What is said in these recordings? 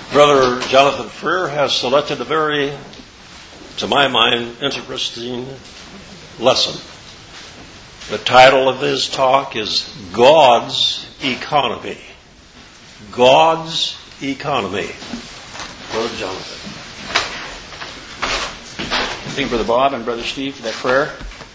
Brother Jonathan Freer has selected a very, to my mind, interesting lesson. The title of his talk is God's Economy. God's Economy. Brother Jonathan. Thank you, Brother Bob and Brother Steve, for that prayer.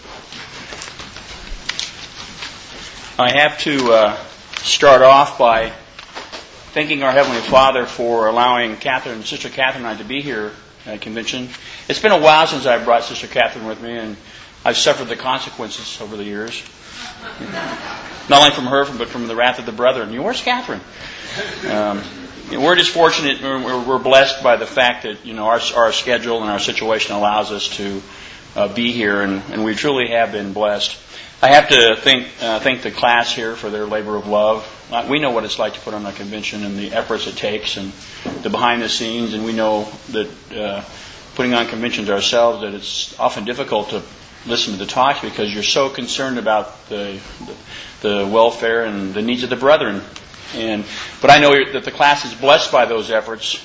I have to start off by thanking our Heavenly Father for allowing Sister Catherine and I to be here at convention. It's been a while since I brought Sister Catherine with me, and I've suffered the consequences over the years. Not only from her, but from the wrath of the brethren. Where's Catherine? We're just fortunate, we're blessed by the fact that our schedule and our situation allows us to be here, and we truly have been blessed. I have to thank the class here for their labor of love. We know what it's like to put on a convention and the efforts it takes and the behind the scenes, and we know that putting on conventions ourselves, that it's often difficult to listen to the talks because you're so concerned about the welfare and the needs of the brethren. But I know that the class is blessed by those efforts,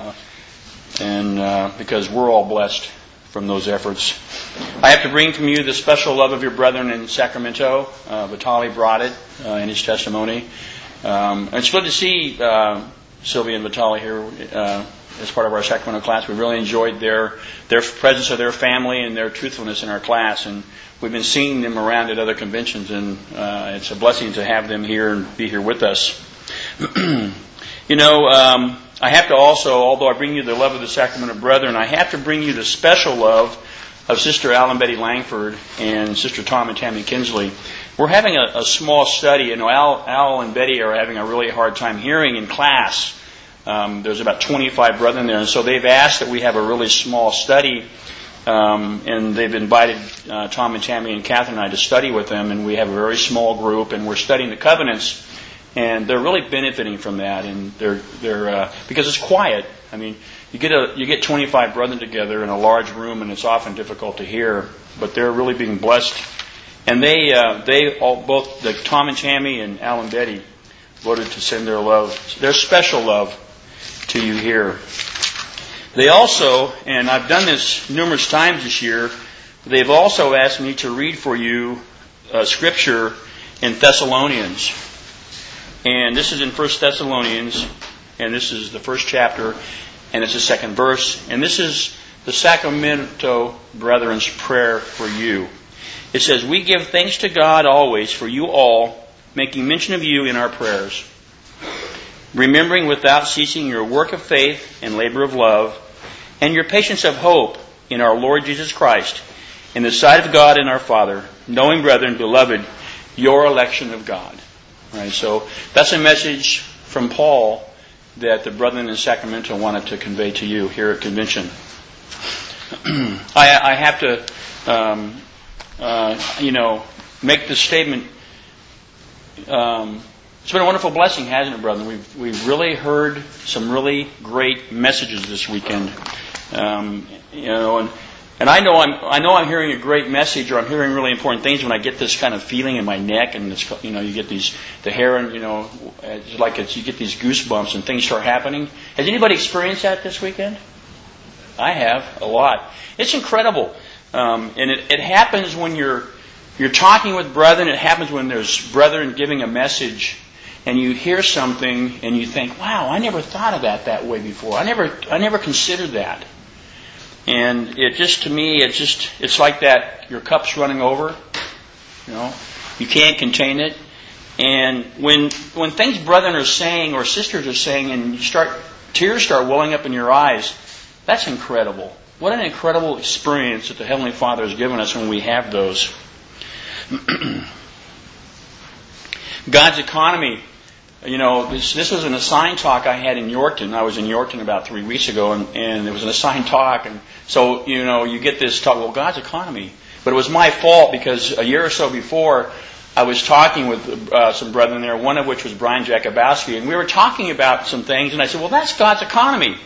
and because we're all blessed from those efforts. I have to bring from you the special love of your brethren in Sacramento. Vitali brought it in his testimony. And it's good to see Sylvia and Vitali here as part of our Sacramento class. We really enjoyed their presence of their family and their truthfulness in our class. And we've been seeing them around at other conventions, and it's a blessing to have them here and be here with us. I have to also, although I bring you the love of the Sacramento brethren, I have to bring you the special love of Sister Alan Betty Langford and Sister Tom and Tammy Kinsley. We're having a small study. Al and Betty are having a really hard time hearing in class. There's about 25 brethren there, and so they've asked that we have a really small study, and they've invited Tom and Tammy and Catherine and I to study with them, and we have a very small group, and we're studying the covenants. And they're really benefiting from that, and they're because it's quiet. I mean, you get 25 brethren together in a large room, and it's often difficult to hear. But they're really being blessed, and they all, both Tom and Tammy and Al and Betty, voted to send their special love to you here. They also, and I've done this numerous times this year, they've also asked me to read for you scripture in Thessalonians. And this is in 1 Thessalonians, and this is the first chapter, and it's the second verse. And this is the Sacramento Brethren's prayer for you. It says, "We give thanks to God always for you all, making mention of you in our prayers, remembering without ceasing your work of faith and labor of love, and your patience of hope in our Lord Jesus Christ, in the sight of God and our Father, knowing, brethren, beloved, your election of God." Right, so that's a message from Paul that the brethren in Sacramento wanted to convey to you here at convention. I have to, make this statement. It's been a wonderful blessing, hasn't it, brethren? We've really heard some really great messages this weekend. And I know I'm hearing a great message, or I'm hearing really important things when I get this kind of feeling in my neck, and it's, you get the hair, and it's like you get these goosebumps and things start happening. Has anybody experienced that this weekend? I have a lot. It's incredible, and it happens when you're talking with brethren. It happens when there's brethren giving a message, and you hear something, and you think, "Wow, I never thought of that way before. I never considered that." And it just, to me, it's like that. Your cup's running over. You can't contain it. And when things brethren are saying or sisters are saying, and tears start welling up in your eyes, that's incredible. What an incredible experience that the Heavenly Father has given us when we have those. God's economy. This was an assigned talk I had in Yorkton. I was in Yorkton about 3 weeks ago, and it was an assigned talk. And so, you get this talk, well, God's economy. But it was my fault because a year or so before, I was talking with some brethren there, one of which was Brian Jakubowski, and we were talking about some things, and I said, well, that's God's economy.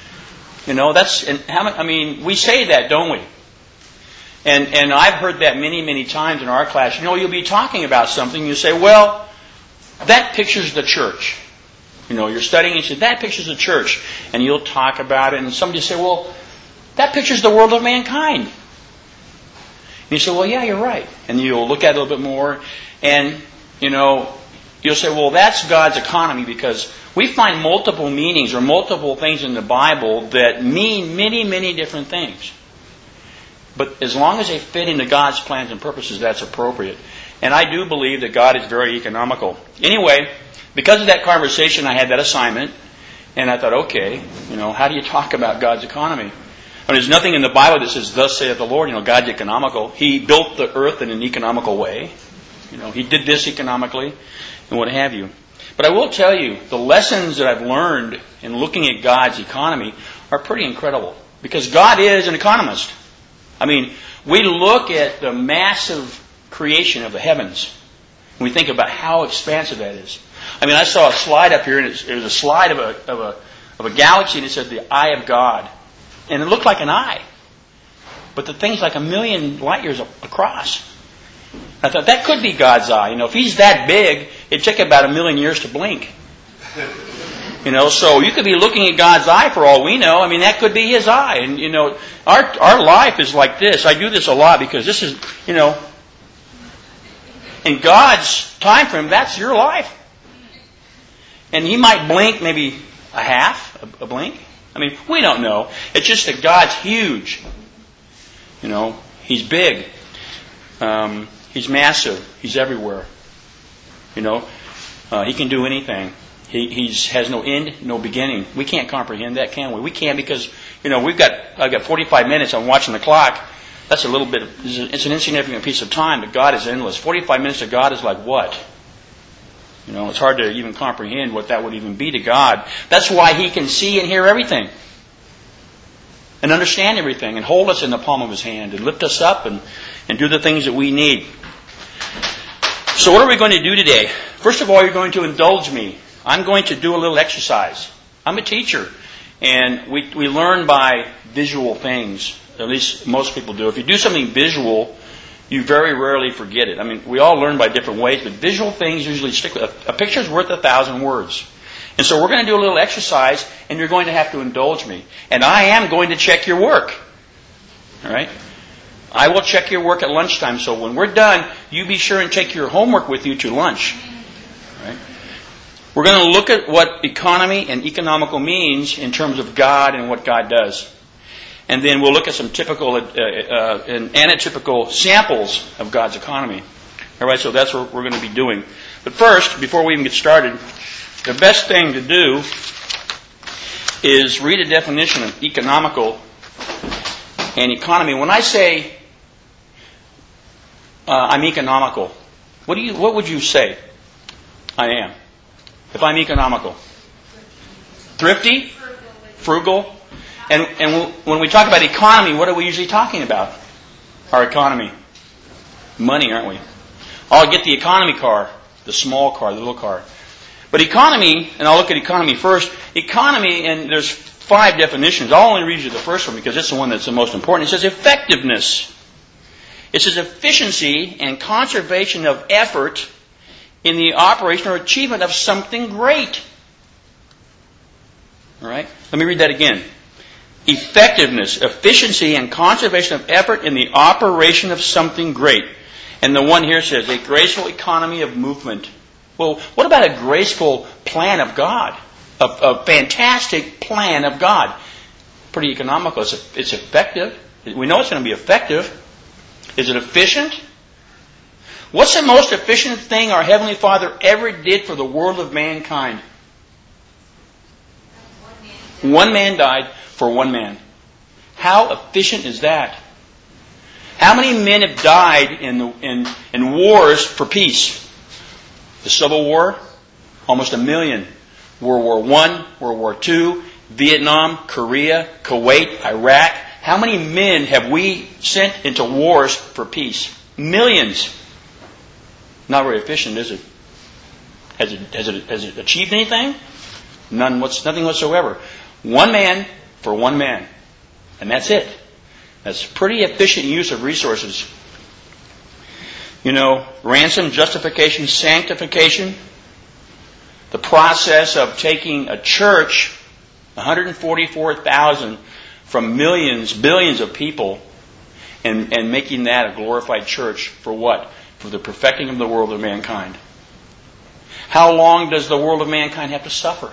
We say that, don't we? And I've heard that many, many times in our class. You'll be talking about something, you say, well, that pictures the church. You're studying and you say, that picture's a church. And you'll talk about it and somebody will say, well, that picture's the world of mankind. And you say, well, yeah, you're right. And you'll look at it a little bit more and, you'll say, well, that's God's economy, because we find multiple meanings or multiple things in the Bible that mean many, many different things. But as long as they fit into God's plans and purposes, that's appropriate. And I do believe that God is very economical. Anyway, because of that conversation, I had that assignment, and I thought, okay, how do you talk about God's economy? There's nothing in the Bible that says, thus saith the Lord, God's economical. He built the earth in an economical way. He did this economically, and what have you. But I will tell you, the lessons that I've learned in looking at God's economy are pretty incredible. Because God is an economist. We look at the massive creation of the heavens, and we think about how expansive that is. I saw a slide up here, and it was a slide of a galaxy, and it said the eye of God. And it looked like an eye. But the thing's like 1,000,000 light years across. I thought, that could be God's eye. If He's that big, it'd take about 1,000,000 years to blink. So you could be looking at God's eye for all we know. That could be His eye. And, our life is like this. I do this a lot because this is, in God's time frame, that's your life. And He might blink maybe a half, a blink. We don't know. It's just that God's huge. He's big. He's massive. He's everywhere. He can do anything. He has no end, no beginning. We can't comprehend that, can we? We can't, because, I've got 45 minutes. I'm watching the clock. That's a little bit, it's an insignificant piece of time, but God is endless. 45 minutes to God is like what? It's hard to even comprehend what that would even be to God. That's why He can see and hear everything. And understand everything. And hold us in the palm of His hand. And lift us up and do the things that we need. So what are we going to do today? First of all, you're going to indulge me. I'm going to do a little exercise. I'm a teacher. And we learn by visual things. At least most people do. If you do something visual, you very rarely forget it. We all learn by different ways, but visual things usually stick with it. A picture's worth 1,000 words. And so we're going to do a little exercise, and you're going to have to indulge me. And I am going to check your work. All right? I will check your work at lunchtime, so when we're done, you be sure and take your homework with you to lunch. All right? We're going to look at what economy and economical means in terms of God and what God does. And then we'll look at some typical and atypical samples of God's economy. All right, so that's what we're going to be doing. But first, before we even get started, the best thing to do is read a definition of economical and economy. When I say I'm economical, what would you say I am? If I'm economical? Thrifty? Frugal? And when we talk about economy, what are we usually talking about? Our economy. Money, aren't we? I'll get the economy car, the small car, the little car. But economy, and I'll look at economy first. Economy, and there's 5 definitions. I'll only read you the first one because it's the one that's the most important. It says effectiveness. It says efficiency and conservation of effort in the operation or achievement of something great. All right? Let me read that again. Effectiveness, efficiency, and conservation of effort in the operation of something great. And the one here says, a graceful economy of movement. Well, what about a graceful plan of God? A fantastic plan of God. Pretty economical. It's effective. We know it's going to be effective. Is it efficient? What's the most efficient thing our Heavenly Father ever did for the world of mankind? One man died for one man. How efficient is that? How many men have died in wars for peace? The Civil War, almost 1 million. World War I, World War II, Vietnam, Korea, Kuwait, Iraq. How many men have we sent into wars for peace? Millions. Not very efficient, is it? Has it achieved anything? Nothing whatsoever. One man for one man. And that's it. That's pretty efficient use of resources. Ransom, justification, sanctification. The process of taking a church, 144,000 from millions, billions of people, and making that a glorified church for what? For the perfecting of the world of mankind. How long does the world of mankind have to suffer?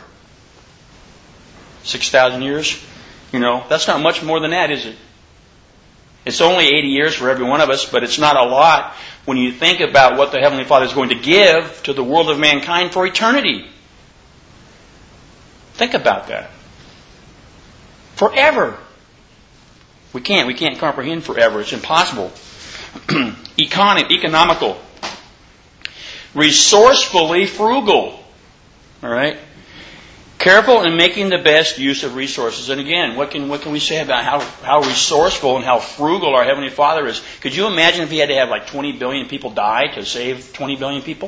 6,000 years? That's not much more than that, is it? It's only 80 years for every one of us, but it's not a lot when you think about what the Heavenly Father is going to give to the world of mankind for eternity. Think about that. Forever. We can't comprehend forever. It's impossible. Economical. Resourcefully frugal. All right? Careful in making the best use of resources. And again, what can we say about how resourceful and how frugal our Heavenly Father is? Could you imagine if He had to have like 20 billion people die to save 20 billion people?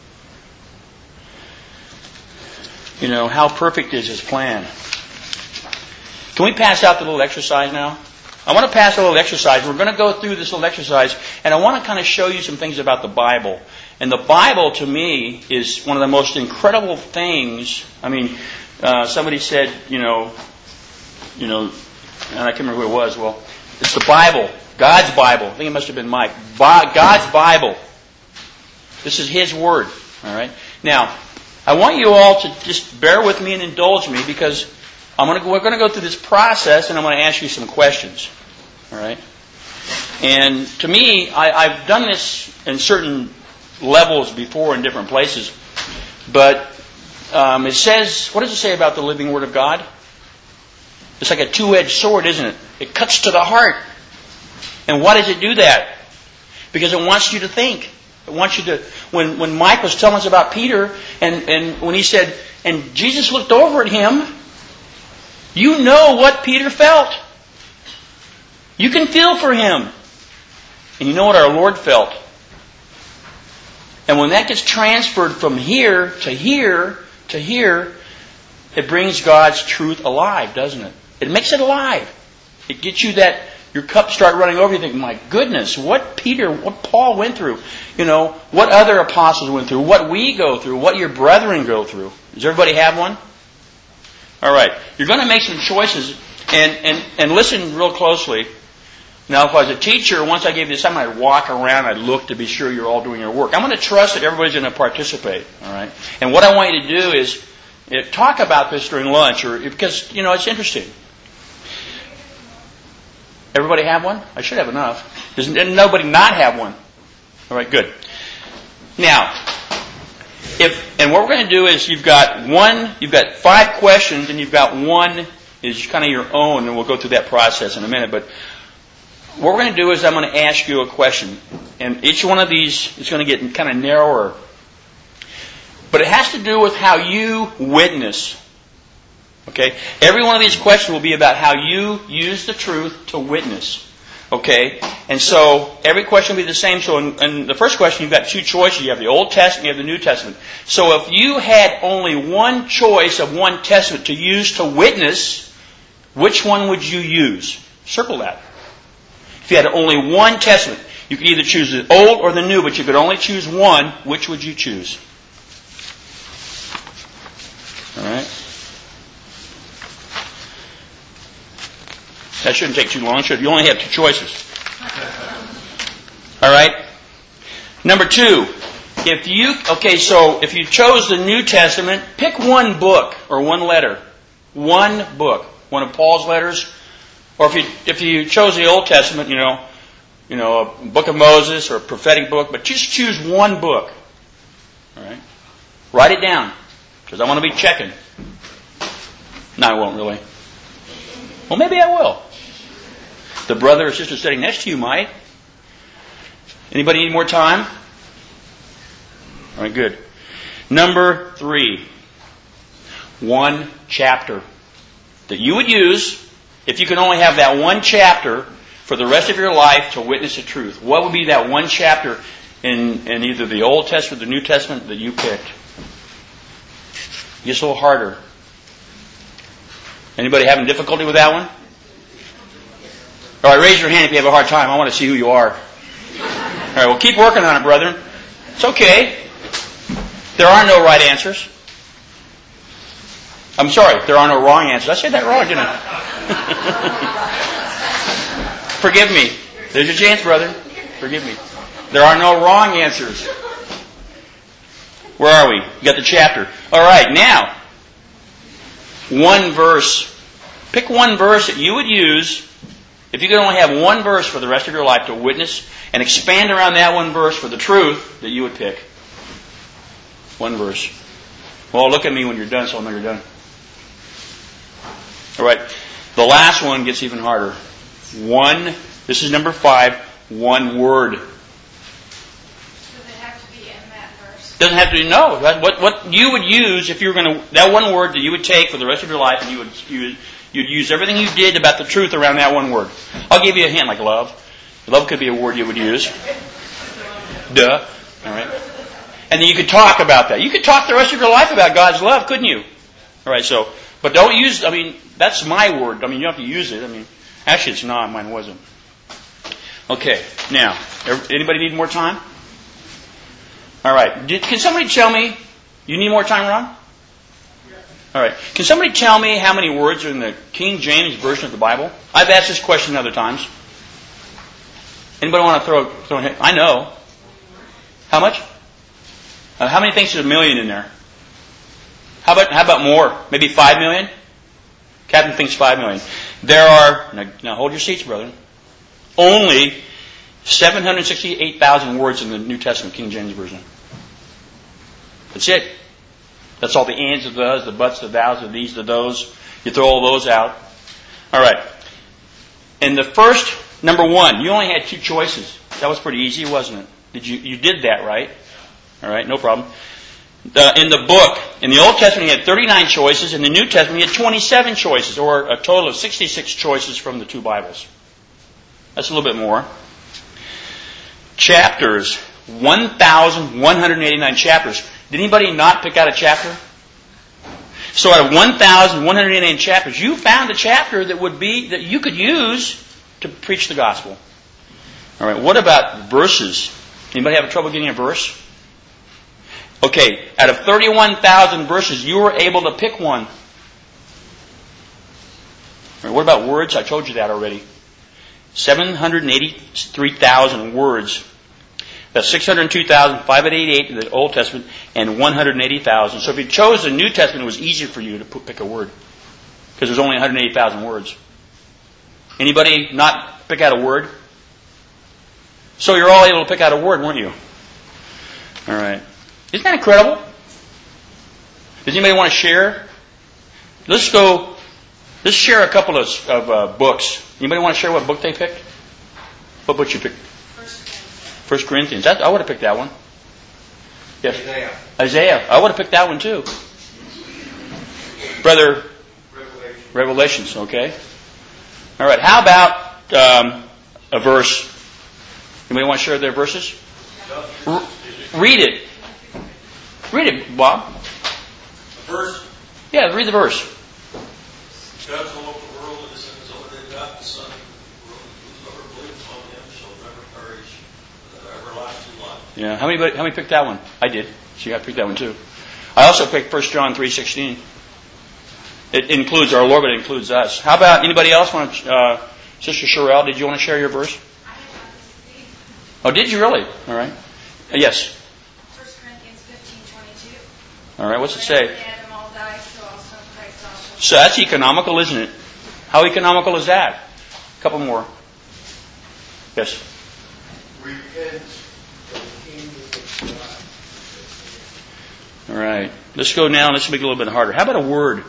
How perfect is His plan? Can we pass out the little exercise now? I want to pass a little exercise. We're going to go through this little exercise, and I want to kind of show you some things about the Bible. And the Bible, to me, is one of the most incredible things. I mean, somebody said, and I can't remember who it was. Well, it's the Bible, God's Bible. I think it must have been Mike. God's Bible. This is His Word. All right. Now, I want you all to just bear with me and indulge me because we're going to go through this process, and I'm going to ask you some questions. All right. And to me, I've done this in certain levels before in different places, but it says, what does it say about the living Word of God? It's like a two-edged sword, isn't it? It cuts to the heart. And why does it do that? Because it wants you to think. It wants you to. When Mike was telling us about Peter, and when he said, and Jesus looked over at him, you know what Peter felt. You can feel for him. And you know what our Lord felt. And when that gets transferred from here to here to here, it brings God's truth alive, doesn't it? It makes it alive. It gets you that, your cups start running over. You think, my goodness, what Paul went through. What other apostles went through. What we go through. What your brethren go through. Does everybody have one? All right. You're going to make some choices. And listen real closely. Now, if I was a teacher, once I gave you this time, I'd walk around, I'd look to be sure you're all doing your work. I'm going to trust that everybody's going to participate. All right. And what I want you to do is talk about this during lunch, because it's interesting. Everybody have one? I should have enough. Does nobody not have one? All right, good. Now, and what we're going to do is you've got 5 questions, and you've got one is kind of your own, and we'll go through that process in a minute. But what we're going to do is I'm going to ask you a question, and each one of these is going to get kind of narrower. But it has to do with how you witness. Okay? Every one of these questions will be about how you use the truth to witness. Okay? And so, every question will be the same. So, in the first question, you've got 2 choices. You have the Old Testament, you have the New Testament. So, if you had only one choice of one Testament to use to witness, which one would you use? Circle that. If you had only one Testament, you could either choose the Old or the New, but you could only choose one. Which would you choose? All right? That shouldn't take too long, should it? You only have 2 choices. All right? Number 2. If you chose the New Testament, pick one book or one letter. One book. One of Paul's letters. Or if you chose the Old Testament, a book of Moses or a prophetic book, but just choose one book. All right? Write it down. Because I want to be checking. No, I won't really. Well, maybe I will. The brother or sister sitting next to you might. Anybody need more time? All right, good. Number 3. One chapter that you would use if you can only have that one chapter for the rest of your life to witness the truth. What would be that one chapter in either the Old Testament or the New Testament that you picked? It gets a little harder. Anybody having difficulty with that one? All right, raise your hand if you have a hard time. I want to see who you are. All right, well, keep working on it, brethren. It's okay. There are no right answers. I'm sorry, there are no wrong answers. I said that wrong, didn't I? Forgive me. There's your chance, brother. Forgive me. There are no wrong answers. Where are we? You got the chapter. All right, now, one verse. Pick one verse that you would use if you could only have one verse for the rest of your life to witness and expand around that one verse for the truth that you would pick. One verse. Well, look at me when you're done so I'll know you're done. All right. The last one gets even harder. This is number 5, one word. Does it have to be in that verse? Doesn't have to be, no. What you would use if you were going to, that one word that you would take for the rest of your life, and you'd use everything you did about the truth around that one word. I'll give you a hint, like love. Love could be a word you would use. Duh. All right. And then you could talk about that. You could talk the rest of your life about God's love, couldn't you? All right, so, but don't use, that's my word. You don't have to use it. Actually it's not. Mine wasn't. Okay, now, anybody need more time? All right. Can somebody tell me, you need more time, Ron? All right. Can somebody tell me how many words are in the King James Version of the Bible? I've asked this question other times. Anybody want to throw a hint? I know. How much? How many thinks there's a million in there? How about more? Maybe 5 million? Captain thinks 5 million. There are, now hold your seats, brethren, only 768,000 words in the New Testament King James Version. That's it. That's all the ands, the does, the buts, the thous, the these, the those. You throw all those out. All right. And the first, number 1, you only had 2 choices. That was pretty easy, wasn't it? You did that, right? All right, no problem. In the book, in the Old Testament, he had 39 choices. In the New Testament, he had 27 choices, or a total of 66 choices from the 2 Bibles. That's a little bit more. Chapters, 1,189 chapters. Did anybody not pick out a chapter? So out of 1,189 chapters, you found a chapter that you could use to preach the gospel. All right, what about verses? Anybody have trouble getting a verse? Okay, out of 31,000 verses, you were able to pick one. All right, what about words? I told you that already. 783,000 words. That's 602,588 in the Old Testament and 180,000. So if you chose the New Testament, it was easier for you to pick a word because there's only 180,000 words. Anybody not pick out a word? So you're all able to pick out a word, weren't you? All right. Isn't that incredible? Does anybody want to share? Let's share a couple of books. Anybody want to share what book they picked? What book you picked? 1 Corinthians. I would have picked that one. Yes. Isaiah. I would have picked that one too. Brother. Revelations. Okay. All right. How about a verse? Anybody want to share their verses? Read it. Read it, Bob. A verse? Yeah, read the verse. God so loved the world that His Son is only begotten Son, whosoever believes on Him shall never perish, but have everlasting life. Yeah. How many picked that one? I did. See, I picked that one too. I also picked 1 John 3:16. It includes our Lord, but it includes us. How about anybody else want to? Sister Sherelle, did you want to share your verse? Oh, did you really? All right. Yes. 1 Corinthians 15:22. All right. What's it say? Adam all died, so also Christ also. So that's economical, isn't it? How economical is that? A couple more. Yes. Repent of the kingdom of God. All right. Let's go now. Let's make it a little bit harder. How about a word?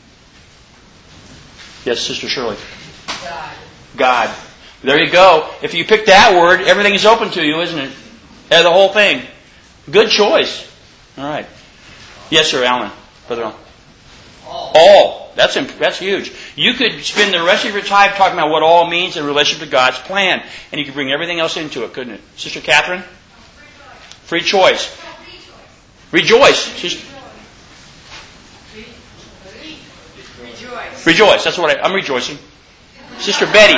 Yes, Sister Shirley. God. There you go. If you pick that word, everything is open to you, isn't it? Yeah, the whole thing. Good choice. All right. Yes, sir, Alan. Brother Alan. All. That's huge. You could spend the rest of your time talking about what all means in relation to God's plan, and you could bring everything else into it, couldn't it? Sister Catherine? Free choice. Rejoice. Rejoice. That's what I'm rejoicing. Sister Betty.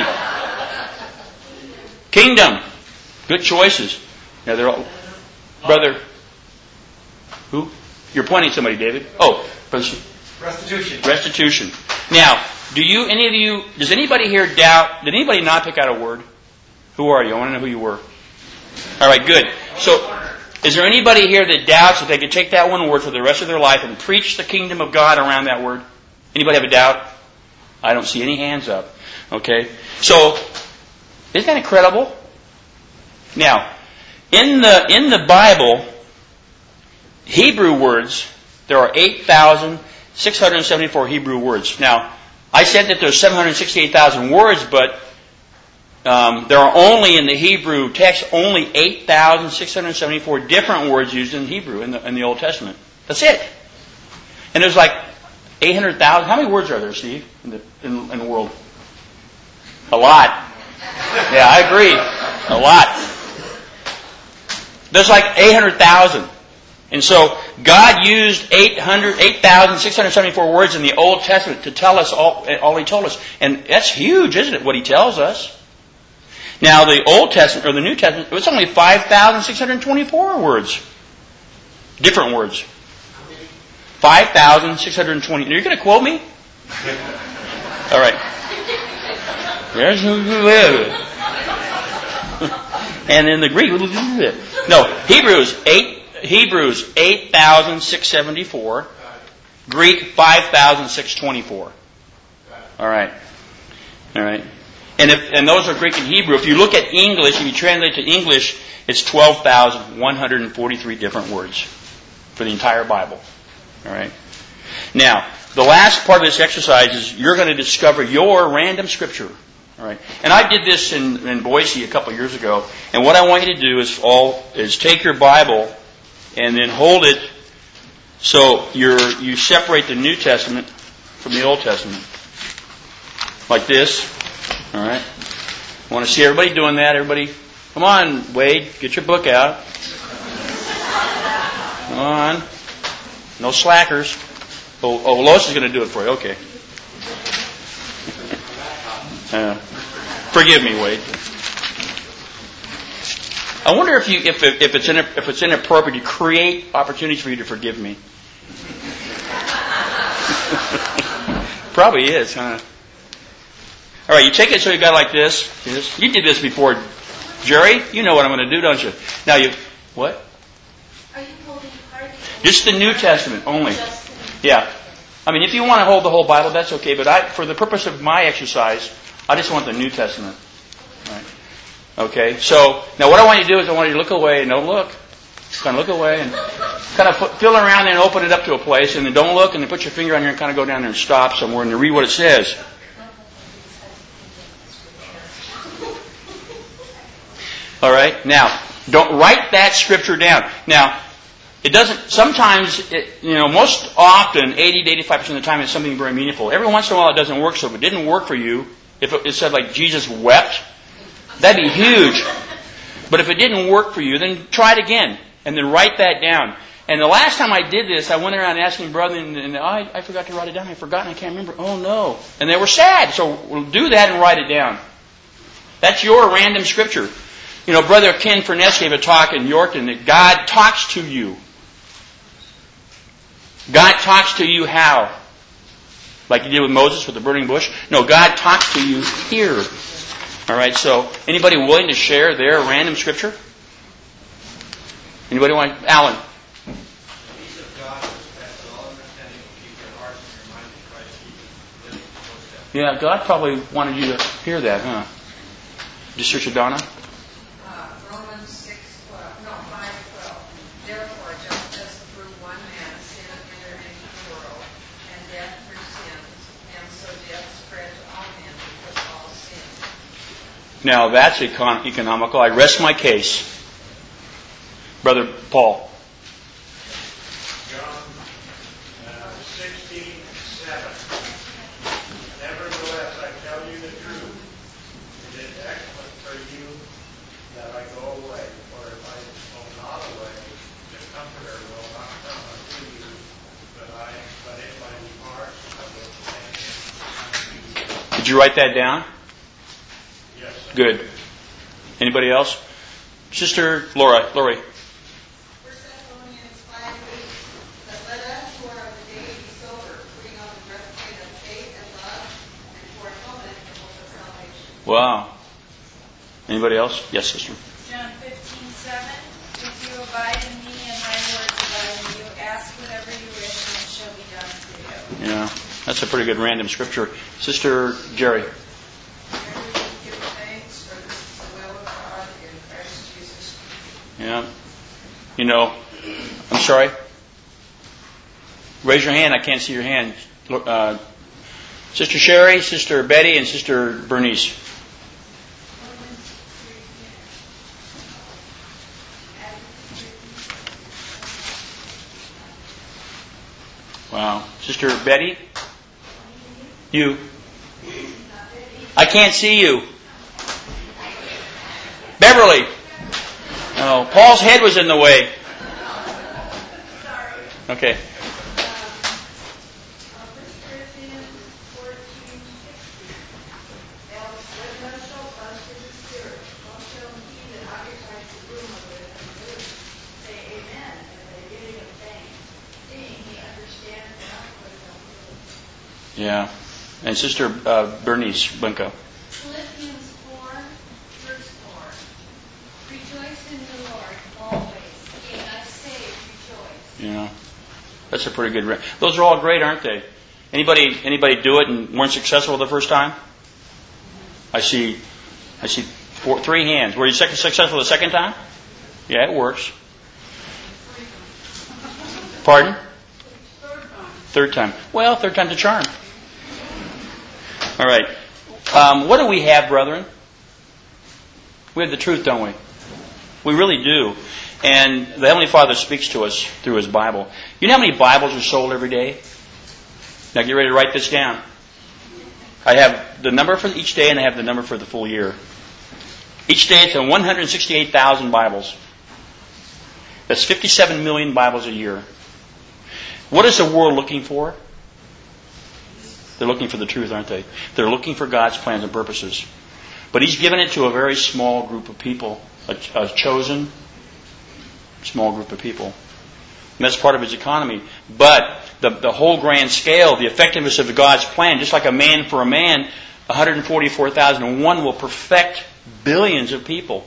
Kingdom. Good choices. Yeah, they're all. Brother. Who? You're pointing at somebody, David. Oh, Brother. Restitution. Restitution. Now, does anybody here doubt, did anybody not pick out a word? Who are you? I want to know who you were. All right, good. So, is there anybody here that doubts that they could take that one word for the rest of their life and preach the kingdom of God around that word? Anybody have a doubt? I don't see any hands up. Okay? So, isn't that incredible? Now, in the Bible, Hebrew words, there are 8,674 Hebrew words. Now, I said that there's 768,000 words, but there are only in the Hebrew text only 8,674 different words used in Hebrew in the Old Testament. That's it. And there's like 800,000. How many words are there, Steve, in the world? A lot. Yeah, I agree. A lot. There's like 800,000. And so God used 8,674 words in the Old Testament to tell us all He told us. And that's huge, isn't it, what He tells us? Now, the Old Testament, or the New Testament, it was only 5,624 words. Different words. 5,620. You're going to quote me? All right. There's who you live. And in the Greek, no, Hebrews 8,674. Greek 5,624. All right. And those are Greek and Hebrew. If you look at English, if you translate to English, it's 12,143 different words for the entire Bible. All right. Now, the last part of this exercise is you're going to discover your random scripture. All right. And I did this in Boise a couple of years ago. And what I want you to do is take your Bible and then hold it so you separate the New Testament from the Old Testament. Like this. All right. I want to see everybody doing that. Everybody, come on, Wade, get your book out. Come on. No slackers. Oh, Lois is going to do it for you. Okay. Forgive me, Wade. I wonder if it's inappropriate to create opportunities for you to forgive me. Probably is, huh? All right, you take it so you got like this. You did this before, Jerry. You know what I'm going to do, don't you? Now what? Are you holding part? Just the New Testament only. Yeah. I mean, if you want to hold the whole Bible, that's okay. But for the purpose of my exercise, I just want the New Testament. All right. Okay. So now, what I want you to do is I want you to look away and don't look. Kind of look away and kind of feel around there and open it up to a place, and then don't look, and then put your finger on there and kind of go down there and stop somewhere and read what it says. All right. Now, don't write that scripture down. Now, it doesn't. Sometimes, most often, 80 to 85% of the time, it's something very meaningful. Every once in a while, it doesn't work. So if it didn't work for you, if it said like Jesus wept, that'd be huge. But if it didn't work for you, then try it again, and then write that down. And the last time I did this, I went around asking brother, and I forgot to write it down. I forgot, and I can't remember. Oh no! And they were sad. So we'll do that and write it down. That's your random scripture. Brother Ken Furness gave a talk in Yorkton that God talks to you. God talks to you how? Like He did with Moses with the burning bush? No, God talks to you here. All right, so anybody willing to share their random scripture? Anybody want? Alan. Yeah, God probably wanted you to hear that, huh? Sister Donna? Romans 5:12. Therefore, just as through one man sin entered into the world, and death through sin, and so death spread to all men because all sinned. Now that's economical. I rest my case. Brother Paul. John 16:7. Nevertheless, I tell you the truth. It is excellent for you that I go away, for if I go not away, the Comforter will not come unto you. But if I depart, I will send him unto you. Did you write that down? Yes. Good. Anybody else? Sister Lori. 1 Thessalonians 5:8. But let us who are of the day be sober, Wow. Anybody else? Yes, sister. John 15:7. If you abide in me and my words abide in you, ask whatever you wish and it shall be done for you. Yeah, that's a pretty good random scripture. Sister Jerry. Give thanks, for this is the will of God in Christ Jesus. Yeah. You know, I'm sorry. Raise your hand. I can't see your hand. Sister Sherry, Sister Betty, and Sister Bernice. Wow. Sister Betty? You? I can't see you. Beverly? Oh, Paul's head was in the way. Okay. 1 Corinthians 14:60. Else let none shall boast in the spirit, nor shall he that occupies the room of it and believe say amen at the giving of thanks, seeing he understands not what is unbelievable. Yeah. And Sister Bernice Blinko. Philippians 4, verse 4. Rejoice in the Lord always. Again, I say rejoice. Yeah. That's a pretty good. Those are all great, aren't they? Anybody do it and weren't successful the first time? I see 3 hands. Were you successful the second time? Yeah, it works. Pardon? Third time. Well, third time's a charm. All right. What do we have, brethren? We have the truth, don't we? We really do. And the Heavenly Father speaks to us through His Bible. You know how many Bibles are sold every day? Now get ready to write this down. I have the number for each day and I have the number for the full year. Each day it's 168,000 Bibles. That's 57 million Bibles a year. What is the world looking for? They're looking for the truth, aren't they? They're looking for God's plans and purposes. But He's given it to a very small group of people, a chosen small group of people. And that's part of His economy. But the whole grand scale, the effectiveness of God's plan, just like a man for a man, 144,001 will perfect billions of people.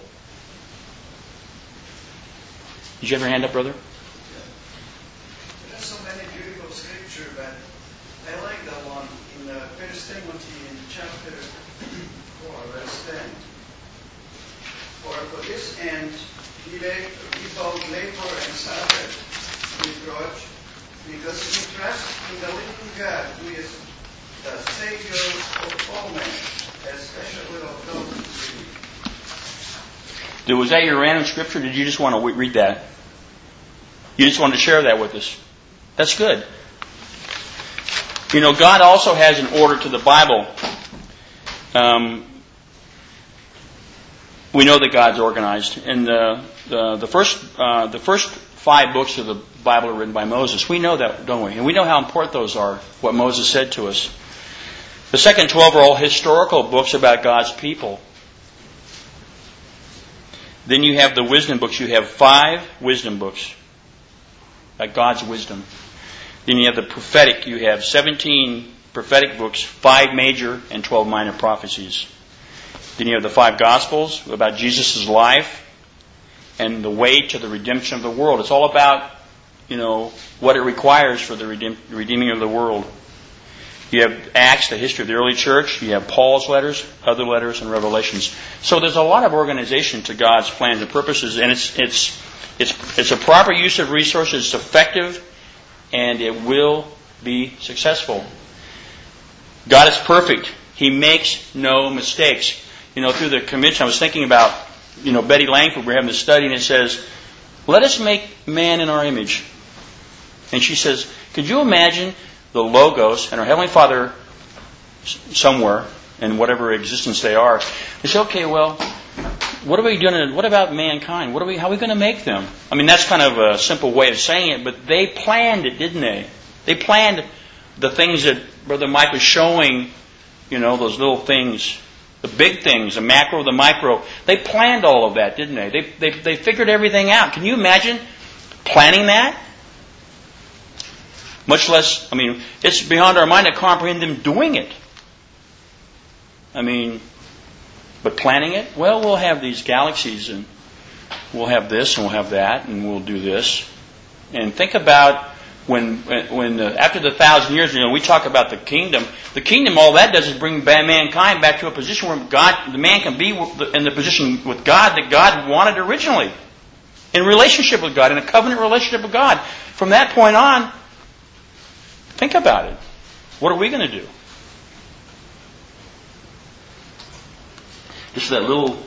Did you have your hand up, brother? There's so many beautiful scripture, but I like that one in 1 Timothy in chapter 4, verse 10. For this end we both labor and suffer reproach, because we trust in the living God, who is the Savior of all men, especially of those who believe. Was that your random scripture, or did you just want to read that? You just wanted to share that with us. That's good. You know, God also has an order to the Bible. We know that God's organized. And the first 5 books of the Bible are written by Moses. We know that, don't we? And we know how important those are, what Moses said to us. The second 12 are all historical books about God's people. Then you have the wisdom books. You have 5 wisdom books, like God's wisdom. Then you have the prophetic. You have 17 prophetic books, 5 major and 12 minor prophecies. Then you have the 5 Gospels about Jesus' life and the way to the redemption of the world. It's all about, what it requires for the redeeming of the world. You have Acts, the history of the early church. You have Paul's letters, other letters, and Revelations. So there's a lot of organization to God's plans and purposes, and it's a proper use of resources. It's effective, and it will be successful. God is perfect. He makes no mistakes. Through the convention, I was thinking about, Betty Langford. We're having this study, and it says, "Let us make man in our image." And she says, "Could you imagine the Logos and our Heavenly Father somewhere in whatever existence they are?" They say, "Okay, well, what are we doing? What about mankind? How are we going to make them?" I mean, that's kind of a simple way of saying it, but they planned it, didn't they? They planned the things that Brother Mike was showing. Those little things. The big things, the macro, the micro. They planned all of that, didn't they? They figured everything out. Can you imagine planning that? Much less, it's beyond our mind to comprehend them doing it. But planning it, well, we'll have these galaxies, and we'll have this, and we'll have that, and we'll do this. And think about when after the 1,000 years, we talk about the kingdom. The kingdom, all that does is bring mankind back to a position where the man can be in the position with God that God wanted originally, in relationship with God, in a covenant relationship with God. From that point on, think about it. What are we going to do? Just that little,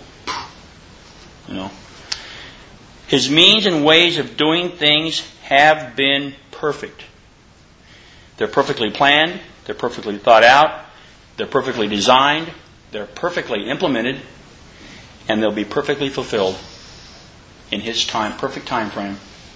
His means and ways of doing things have been perfect. They're perfectly planned. They're perfectly thought out. They're perfectly designed. They're perfectly implemented. And they'll be perfectly fulfilled in His perfect time frame.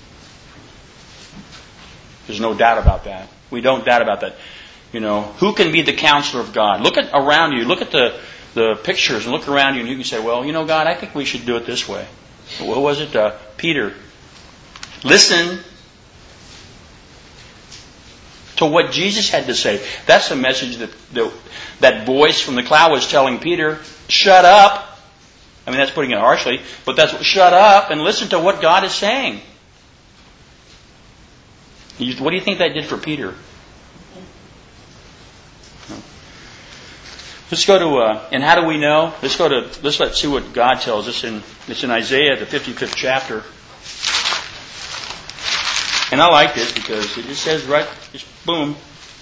There's no doubt about that. We don't doubt about that. Who can be the counselor of God? Look around you. Look at the pictures and look around you, and you can say, well, God, I think we should do it this way. What was it? Peter. Listen to what Jesus had to say. That's the message that voice from the cloud was telling Peter. Shut up. I mean, that's putting it harshly, but shut up and listen to what God is saying. What do you think that did for Peter? Let's go to, and how do we know? Let's see what God tells us. It's in Isaiah, the 55th chapter. And I like this because it just says just boom.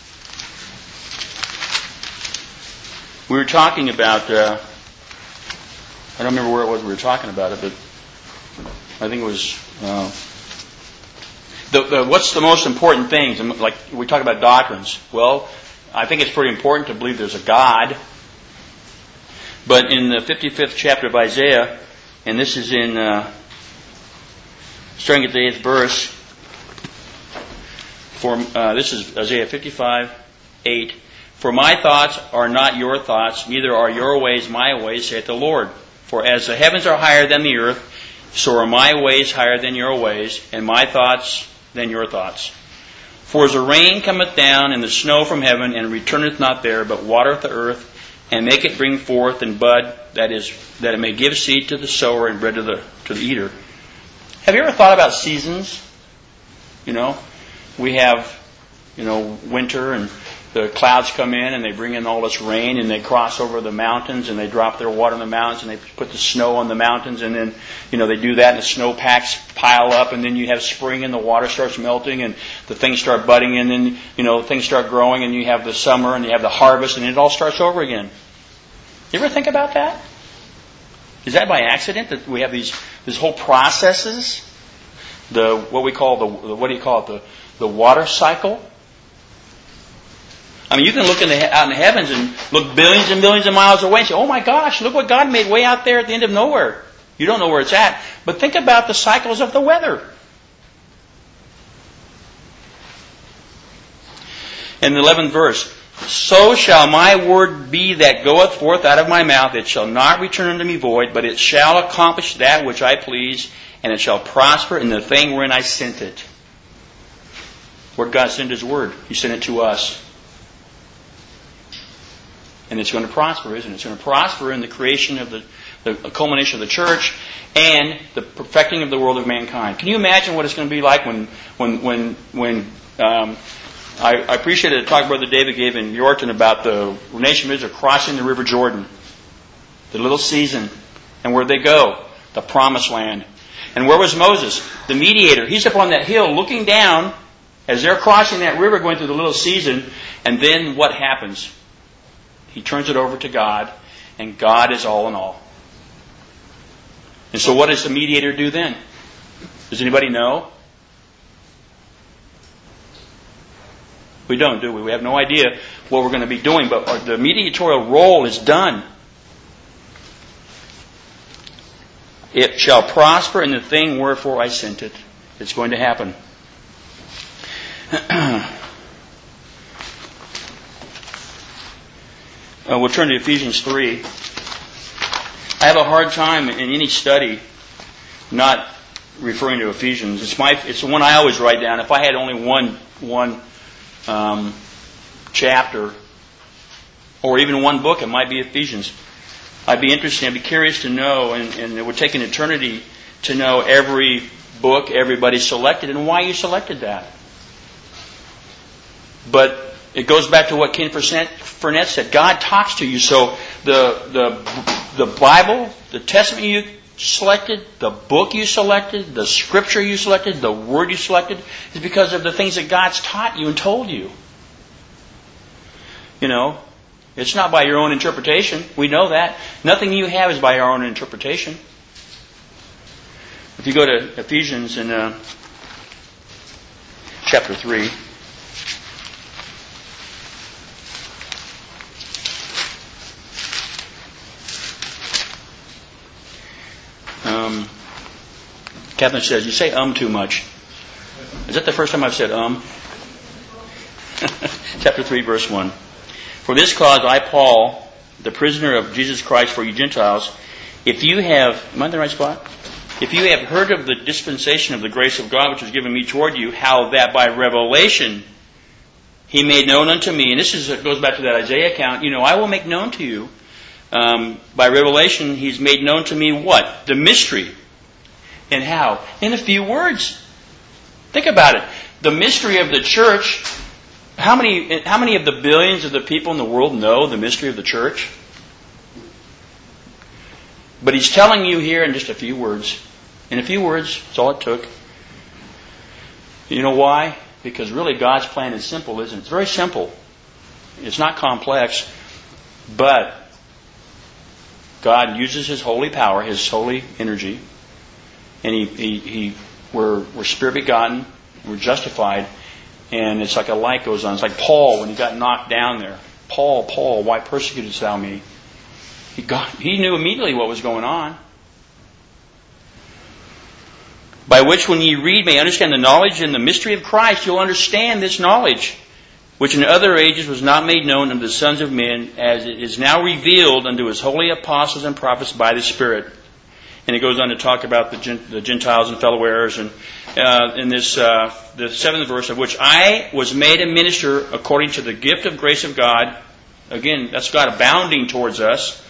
We were talking about, I don't remember where it was we were talking about it, but I think it was, what's the most important things? Like we talk about doctrines. Well, I think it's pretty important to believe there's a God. But in the 55th chapter of Isaiah, and this is in, starting at the 8th verse, this is Isaiah 55:8. For my thoughts are not your thoughts, neither are your ways my ways, saith the Lord. For as the heavens are higher than the earth, so are my ways higher than your ways, and my thoughts than your thoughts. For as the rain cometh down, and the snow from heaven, and returneth not there, but watereth the earth, and make it bring forth and bud, that it may give seed to the sower and bread to the eater. Have you ever thought about seasons? We have, winter, and the clouds come in and they bring in all this rain, and they cross over the mountains, and they drop their water in the mountains, and they put the snow on the mountains, and then, they do that, and the snow packs pile up, and then you have spring, and the water starts melting, and the things start budding, and then, things start growing, and you have the summer, and you have the harvest, and it all starts over again. You ever think about that? Is that by accident that we have these whole processes? What do you call it? The water cycle? I mean, you can look out in the heavens and look billions and billions of miles away and say, oh my gosh, look what God made way out there at the end of nowhere. You don't know where it's at. But think about the cycles of the weather. In the 11th verse, so shall my word be that goeth forth out of my mouth. It shall not return unto me void, but it shall accomplish that which I please, and it shall prosper in the thing wherein I sent it. Where did God send His word? He sent it to us. And it's going to prosper, isn't it? It's going to prosper in the creation of the culmination of the church and the perfecting of the world of mankind. Can you imagine what it's going to be like when I appreciated the talk Brother David gave in Yorkton about the nation of Israel crossing the River Jordan, the little season, and where they go, the promised land. And where was Moses? The mediator. He's up on that hill looking down as they're crossing that river going through the little season, and then what happens? He turns it over to God, and God is all in all. And so what does the mediator do then? Does anybody know? We don't, do we? We have no idea what we're going to be doing, but the mediatorial role is done. It shall prosper in the thing wherefore I sent it. It's going to happen. We'll turn to Ephesians 3. I have a hard time in any study not referring to Ephesians. It's the one I always write down. If I had only one chapter or even one book, it might be Ephesians. I'd be interested, I'd be curious to know, and it would take an eternity to know every book everybody selected and why you selected that. But it goes back to what Ken Fournette said. God talks to you. So the Bible, the Testament you selected, the book you selected, the scripture you selected, the word you selected, is because of the things that God's taught you and told you. You know, it's not by your own interpretation. We know that. Nothing you have is by our own interpretation. If you go to Ephesians in chapter 3. Catherine says, you say too much. Is that the first time I've said Chapter 3, verse 1. For this cause I, Paul, the prisoner of Jesus Christ for you Gentiles, if you have... Am I in the right spot? If you have heard of the dispensation of the grace of God which was given me toward you, how that by revelation He made known unto me, and this goes back to that Isaiah account, I will make known to you, by revelation He's made known to me what? The mystery. And how? In a few words. Think about it. The mystery of the church. How many of the billions of the people in the world know the mystery of the church? But He's telling you here in just a few words. In a few words, that's all it took. You know why? Because really God's plan is simple, isn't it? It's very simple. It's not complex. But God uses His holy power, His holy energy, and we're spirit begotten, we're justified, and it's like a light goes on. It's like Paul when he got knocked down there. Paul, Paul, why persecutest thou me? He knew immediately what was going on. By which when ye read may understand the knowledge and the mystery of Christ, you'll understand this knowledge, which in other ages was not made known unto the sons of men, as it is now revealed unto His holy apostles and prophets by the Spirit. And it goes on to talk about the Gentiles and fellow heirs. And in this, the 7th verse, of which I was made a minister according to the gift of grace of God. Again, that's God abounding towards us.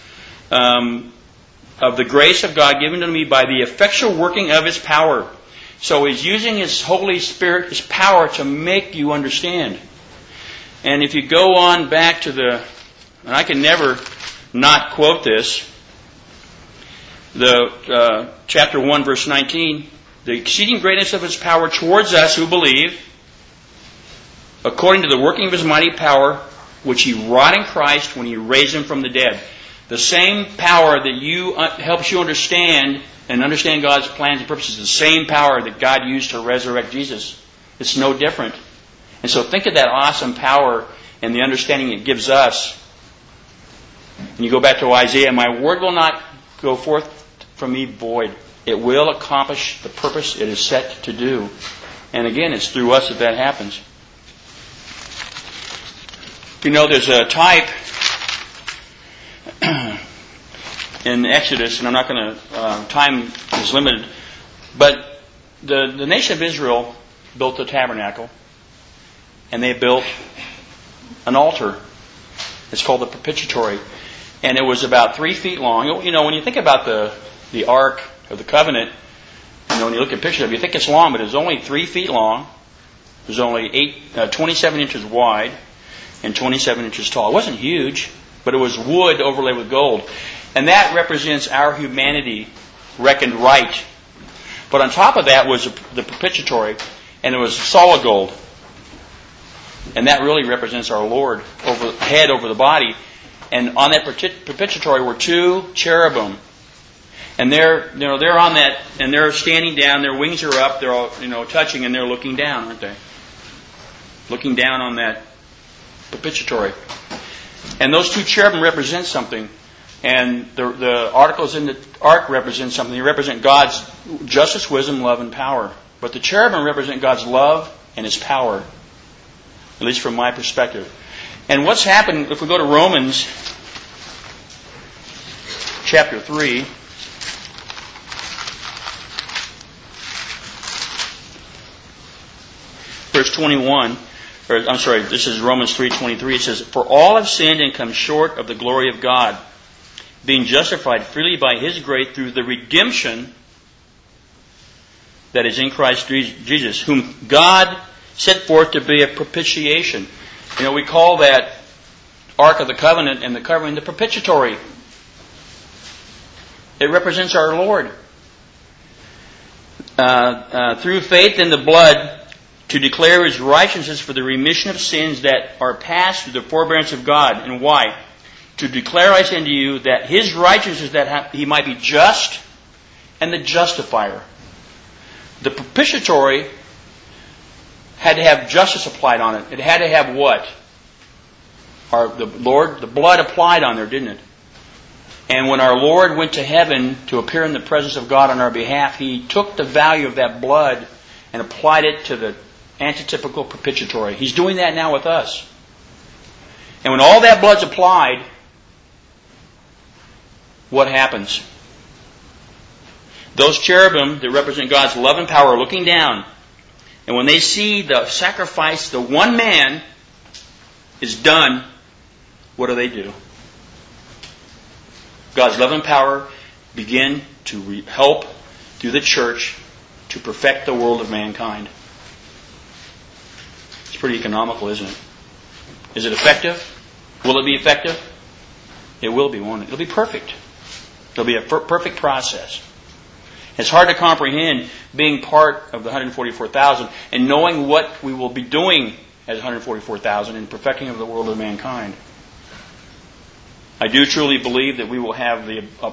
Of the grace of God given to me by the effectual working of His power. So He's using His Holy Spirit, His power, to make you understand. And if you go on back to and I can never not quote this, the chapter 1, verse 19, the exceeding greatness of His power towards us who believe, according to the working of His mighty power, which He wrought in Christ when He raised Him from the dead. The same power that helps you understand God's plans and purposes, the same power that God used to resurrect Jesus. It's no different. And so think of that awesome power and the understanding it gives us. And you go back to Isaiah, my word will not go forth from me void. It will accomplish the purpose it is set to do. And again, it's through us that happens. There's a type in Exodus, and I'm not going to, time is limited, but the nation of Israel built the tabernacle, and they built an altar. It's called the propitiatory, and it was about 3 feet long. When you think about the Ark of the Covenant, when you look at pictures of it, you think it's long, but it was only 3 feet long. It was only 27 inches wide and 27 inches tall. It wasn't huge, but it was wood overlaid with gold. And that represents our humanity reckoned right. But on top of that was the propitiatory, and it was solid gold. And that really represents our Lord, head over the body. And on that propitiatory were 2 cherubim. And they're on that, and they're standing down, their wings are up, they're all, touching, and they're looking down, aren't they? Looking down on that propitiatory. And those 2 cherubim represent something. And the articles in the ark represent something. They represent God's justice, wisdom, love, and power. But the cherubim represent God's love and His power. At least from my perspective. And what's happened, if we go to Romans chapter 3, verse 21, this is Romans 3:23. It says, "For all have sinned and come short of the glory of God, being justified freely by His grace through the redemption that is in Christ Jesus, whom God set forth to be a propitiation. You know, we call that Ark of the Covenant and the covering the propitiatory. It represents our Lord. Through faith in the blood, to declare His righteousness for the remission of sins that are past through the forbearance of God. And why? To declare, I say unto you, that His righteousness, that He might be just and the justifier. The propitiatory had to have justice applied on it. It had to have what? The blood applied on there, didn't it? And when our Lord went to heaven to appear in the presence of God on our behalf, He took the value of that blood and applied it to the antitypical propitiatory. He's doing that now with us. And when all that blood's applied, what happens? Those cherubim that represent God's love and power are looking down. And when they see the sacrifice, the one man is done, what do? God's love and power begin to help through the church to perfect the world of mankind. It's pretty economical, isn't it? Is it effective? Will it be effective? It will be, won't it? It'll be perfect. It'll be a perfect process. It's hard to comprehend being part of the 144,000 and knowing what we will be doing as 144,000 in perfecting of the world of mankind. I do truly believe that we will have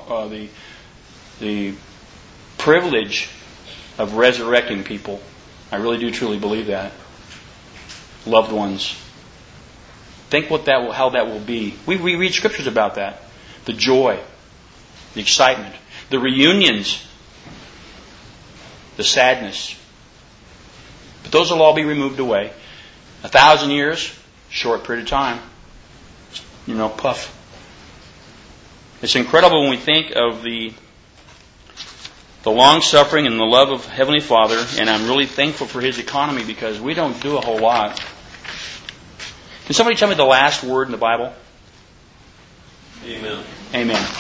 the privilege of resurrecting people. I really do truly believe that. Loved ones. Think how that will be. We read scriptures about that. The joy, the excitement, the reunions, the sadness. But those will all be removed away. 1,000 years, short period of time. Puff. It's incredible when we think of the long-suffering and the love of Heavenly Father, and I'm really thankful for His economy because we don't do a whole lot. Can somebody tell me the last word in the Bible? Amen. Amen.